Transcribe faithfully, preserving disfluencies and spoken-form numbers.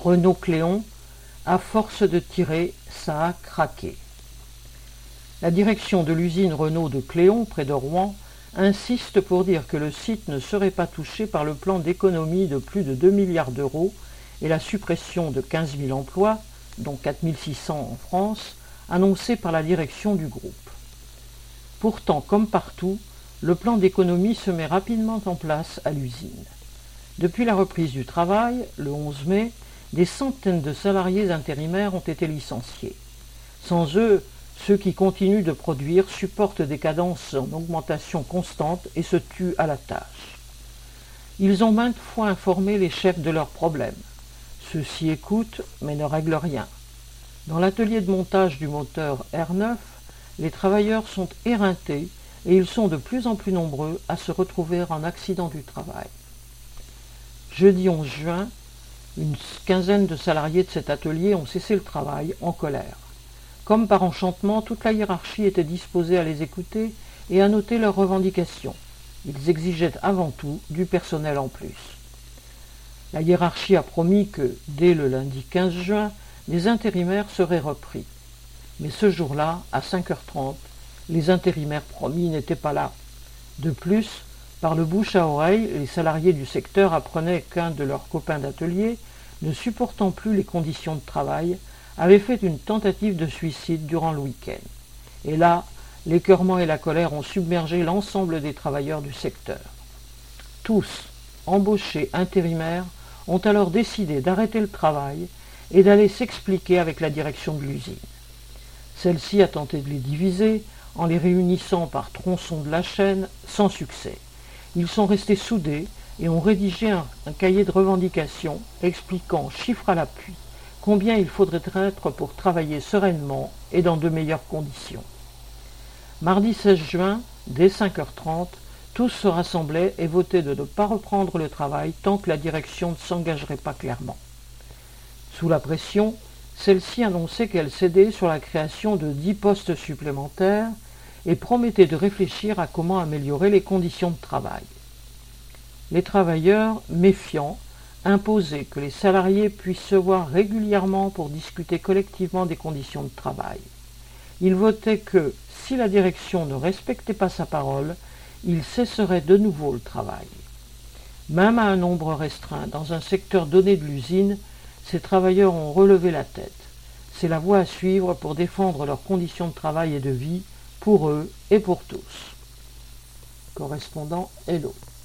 Renault-Cléon, à force de tirer, ça a craqué. La direction de l'usine Renault de Cléon, près de Rouen, insiste pour dire que le site ne serait pas touché par le plan d'économie de plus de deux milliards d'euros et la suppression de quinze mille emplois, dont quatre mille six cents en France, annoncée par la direction du groupe. Pourtant, comme partout, le plan d'économie se met rapidement en place à l'usine. Depuis la reprise du travail, le onze mai, des centaines de salariés intérimaires ont été licenciés. Sans eux, ceux qui continuent de produire supportent des cadences en augmentation constante et se tuent à la tâche. Ils ont maintes fois informé les chefs de leurs problèmes. Ceux-ci écoutent, mais ne règlent rien. Dans l'atelier de montage du moteur R neuf, les travailleurs sont éreintés et ils sont de plus en plus nombreux à se retrouver en accident du travail. Jeudi onze juin, une quinzaine de salariés de cet atelier ont cessé le travail en colère. Comme par enchantement, toute la hiérarchie était disposée à les écouter et à noter leurs revendications. Ils exigeaient avant tout du personnel en plus. La hiérarchie a promis que, dès le lundi quinze juin, les intérimaires seraient repris. Mais ce jour-là, à cinq heures trente, les intérimaires promis n'étaient pas là. De plus, par le bouche à oreille, les salariés du secteur apprenaient qu'un de leurs copains d'atelier, ne supportant plus les conditions de travail, avait fait une tentative de suicide durant le week-end. Et là, l'écœurement et la colère ont submergé l'ensemble des travailleurs du secteur. Tous, embauchés intérimaires, ont alors décidé d'arrêter le travail et d'aller s'expliquer avec la direction de l'usine. Celle-ci a tenté de les diviser en les réunissant par tronçons de la chaîne, sans succès. Ils sont restés soudés et ont rédigé un, un cahier de revendications expliquant, chiffres à l'appui, combien il faudrait être pour travailler sereinement et dans de meilleures conditions. Mardi seize juin, dès cinq heures trente, tous se rassemblaient et votaient de ne pas reprendre le travail tant que la direction ne s'engagerait pas clairement. Sous la pression, celle-ci annonçait qu'elle cédait sur la création de dix postes supplémentaires et promettait de réfléchir à comment améliorer les conditions de travail. Les travailleurs, méfiants, imposaient que les salariés puissent se voir régulièrement pour discuter collectivement des conditions de travail. Ils votaient que, si la direction ne respectait pas sa parole, ils cesseraient de nouveau le travail. Même à un nombre restreint, dans un secteur donné de l'usine, ces travailleurs ont relevé la tête. C'est la voie à suivre pour défendre leurs conditions de travail et de vie, pour eux et pour tous. Correspondant Hello.